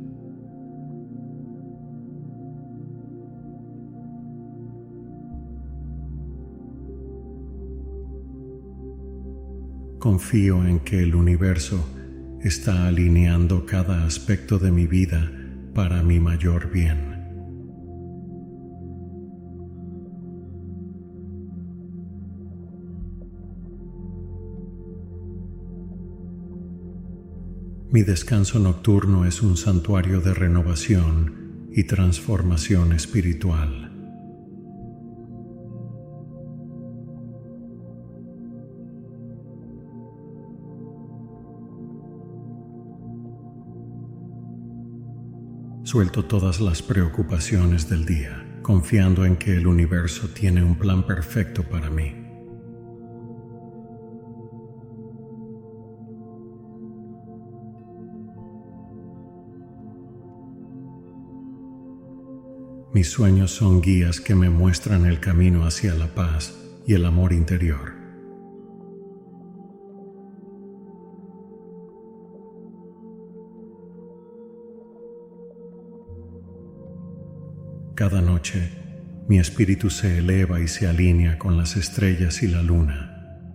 Confío en que el universo está alineando cada aspecto de mi vida para mi mayor bien. Mi descanso nocturno es un santuario de renovación y transformación espiritual. Suelto todas las preocupaciones del día, confiando en que el universo tiene un plan perfecto para mí. Mis sueños son guías que me muestran el camino hacia la paz y el amor interior. Cada noche, mi espíritu se eleva y se alinea con las estrellas y la luna.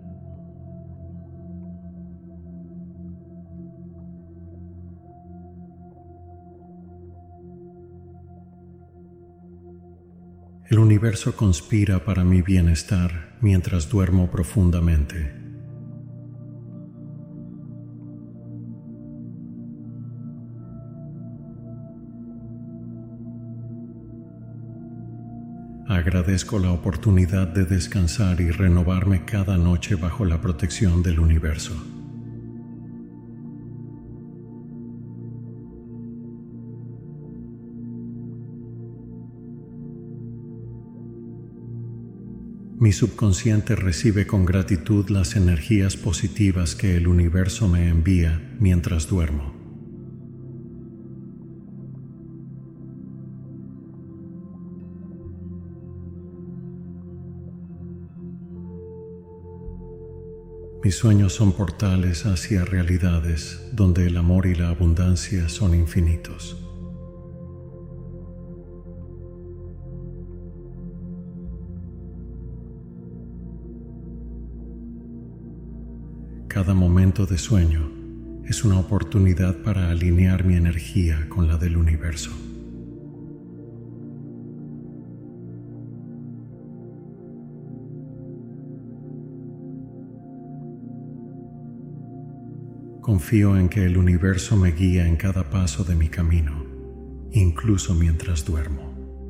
El universo conspira para mi bienestar mientras duermo profundamente. Agradezco la oportunidad de descansar y renovarme cada noche bajo la protección del universo. Mi subconsciente recibe con gratitud las energías positivas que el universo me envía mientras duermo. Mis sueños son portales hacia realidades donde el amor y la abundancia son infinitos. Cada momento de sueño es una oportunidad para alinear mi energía con la del universo. Confío en que el universo me guía en cada paso de mi camino, incluso mientras duermo.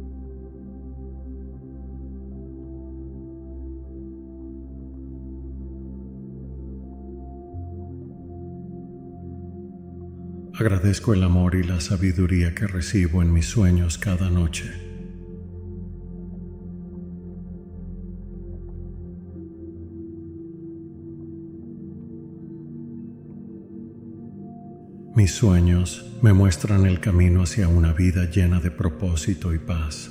Agradezco el amor y la sabiduría que recibo en mis sueños cada noche. Mis sueños me muestran el camino hacia una vida llena de propósito y paz.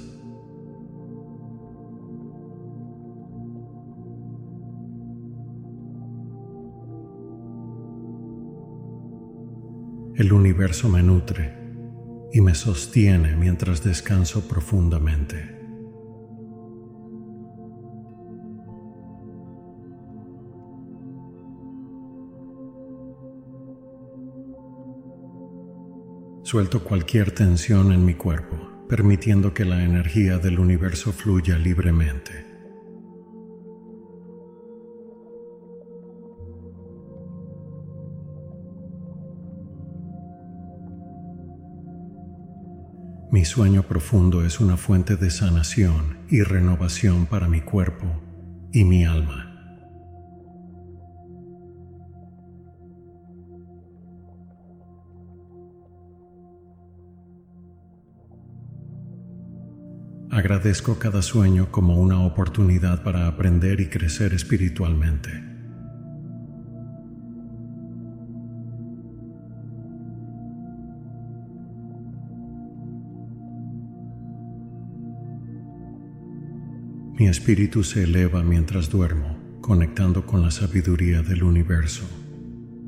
El universo me nutre y me sostiene mientras descanso profundamente. Suelto cualquier tensión en mi cuerpo, permitiendo que la energía del universo fluya libremente. Mi sueño profundo es una fuente de sanación y renovación para mi cuerpo y mi alma. Agradezco cada sueño como una oportunidad para aprender y crecer espiritualmente. Mi espíritu se eleva mientras duermo, conectando con la sabiduría del universo.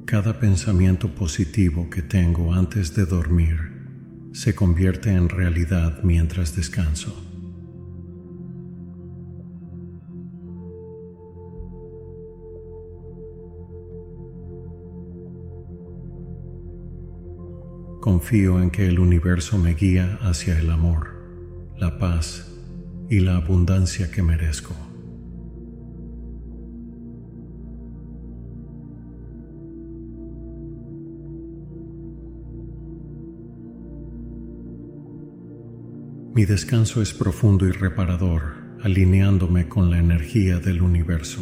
Cada pensamiento positivo que tengo antes de dormir se convierte en realidad mientras descanso. Confío en que el universo me guía hacia el amor, la paz y la abundancia que merezco. Mi descanso es profundo y reparador, alineándome con la energía del universo.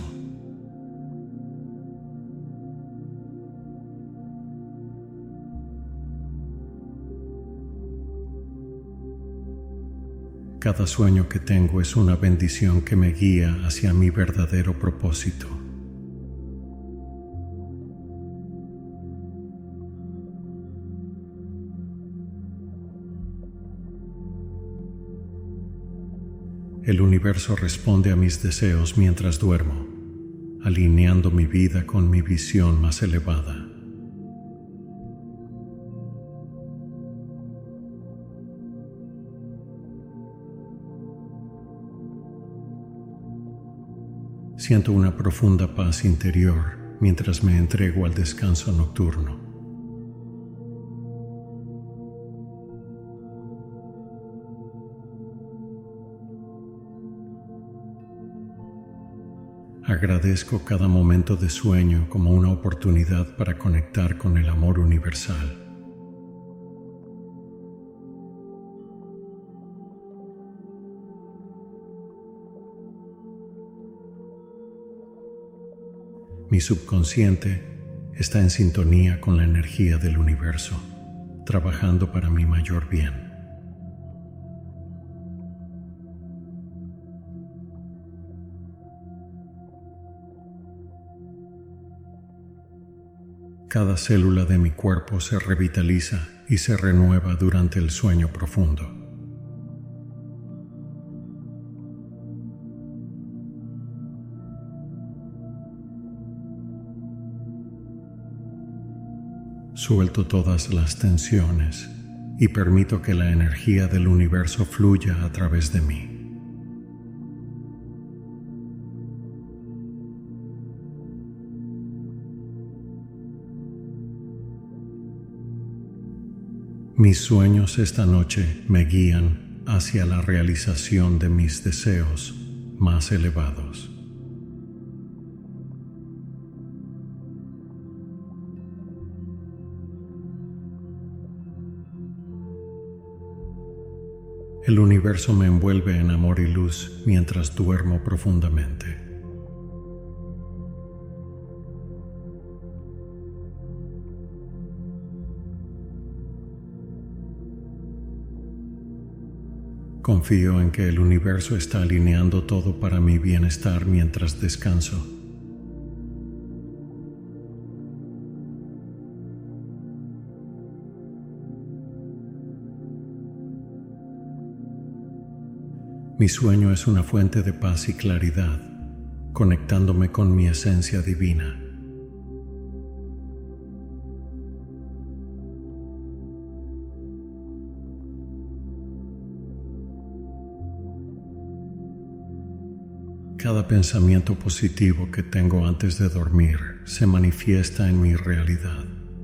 Cada sueño que tengo es una bendición que me guía hacia mi verdadero propósito. El universo responde a mis deseos mientras duermo, alineando mi vida con mi visión más elevada. Siento una profunda paz interior mientras me entrego al descanso nocturno. Agradezco cada momento de sueño como una oportunidad para conectar con el amor universal. Mi subconsciente está en sintonía con la energía del universo, trabajando para mi mayor bien. Cada célula de mi cuerpo se revitaliza y se renueva durante el sueño profundo. Suelto todas las tensiones y permito que la energía del universo fluya a través de mí. Mis sueños esta noche me guían hacia la realización de mis deseos más elevados. El universo me envuelve en amor y luz mientras duermo profundamente. Confío en que el universo está alineando todo para mi bienestar mientras descanso. Mi sueño es una fuente de paz y claridad, conectándome con mi esencia divina. Cada pensamiento positivo que tengo antes de dormir se manifiesta en mi realidad.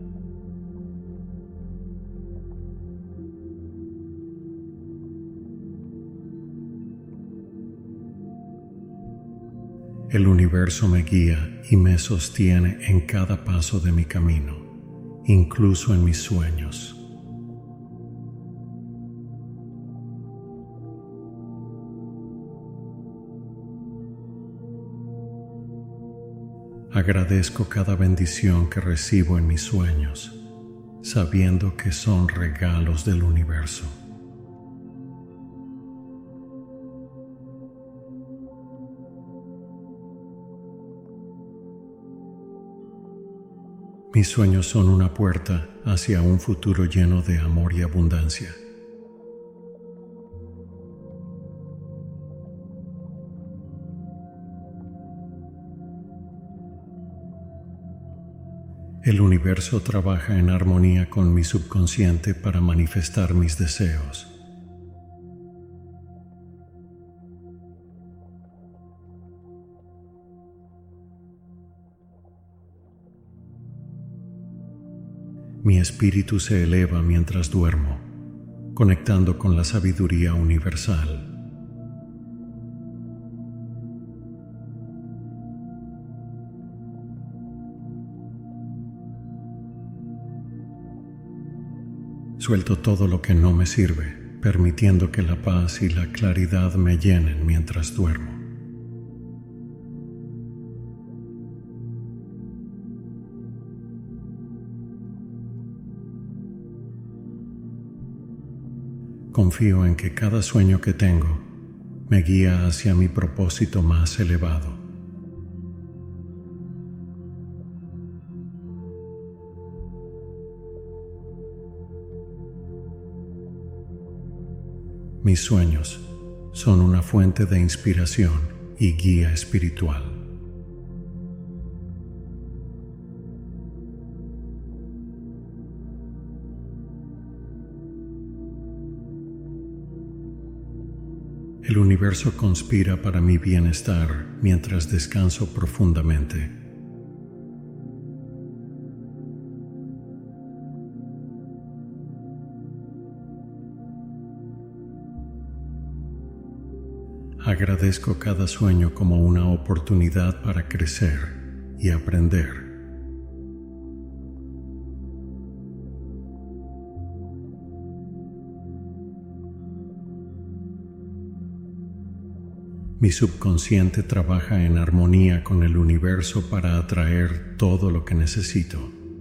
El universo me guía y me sostiene en cada paso de mi camino, incluso en mis sueños. Agradezco cada bendición que recibo en mis sueños, sabiendo que son regalos del universo. Mis sueños son una puerta hacia un futuro lleno de amor y abundancia. El universo trabaja en armonía con mi subconsciente para manifestar mis deseos. Mi espíritu se eleva mientras duermo, conectando con la sabiduría universal. Suelto todo lo que no me sirve, permitiendo que la paz y la claridad me llenen mientras duermo. Confío en que cada sueño que tengo me guía hacia mi propósito más elevado. Mis sueños son una fuente de inspiración y guía espiritual. El universo conspira para mi bienestar mientras descanso profundamente. Agradezco cada sueño como una oportunidad para crecer y aprender. Mi subconsciente trabaja en armonía con el universo para atraer todo lo que necesito.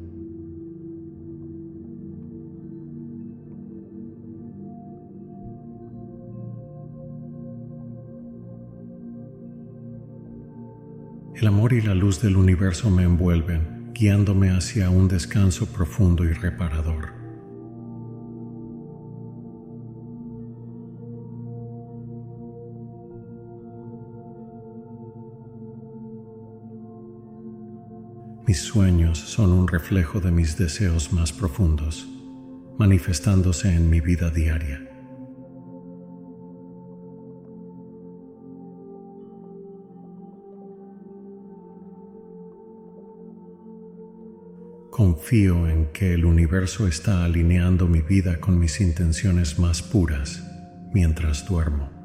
El amor y la luz del universo me envuelven, guiándome hacia un descanso profundo y reparador. Mis sueños son un reflejo de mis deseos más profundos, manifestándose en mi vida diaria. Confío en que el universo está alineando mi vida con mis intenciones más puras mientras duermo.